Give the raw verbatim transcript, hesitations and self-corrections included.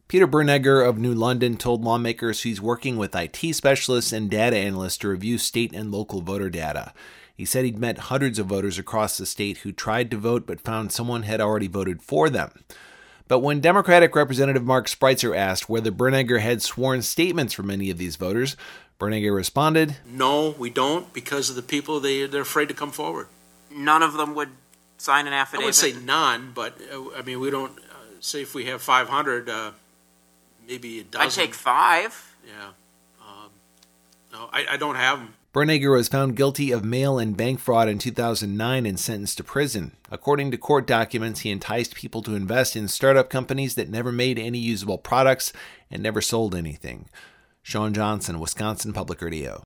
Peter Bernegger of New London told lawmakers he's working with I T specialists and data analysts to review state and local voter data. He said he'd met hundreds of voters across the state who tried to vote but found someone had already voted for them. But when Democratic Representative Mark Spreitzer asked whether Bernegger had sworn statements from any of these voters, Bernegger responded, "No, we don't, because of the people, they, they're afraid to come forward." None of them would sign an affidavit? I would say none, but, uh, I mean, we don't, uh, say if we have five hundred, uh, maybe a dozen. I'd take five. Yeah. Um, no, I, I don't have them. Bernegger was found guilty of mail and bank fraud in two thousand nine and sentenced to prison. According to court documents, he enticed people to invest in startup companies that never made any usable products and never sold anything. Sean Johnson, Wisconsin Public Radio.